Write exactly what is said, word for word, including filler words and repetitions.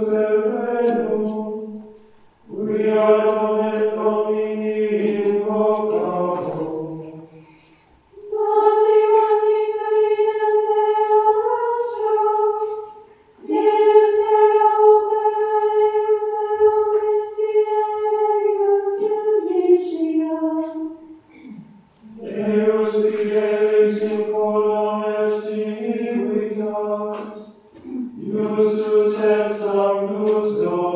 super venum, quia nomen Domini invocabo. Dativum misericordem Deo nostrum, Deus ea opereus et omnes eius judicia. Deus fidelis in coram est iniquitas, Iustus et sanctus Dominus.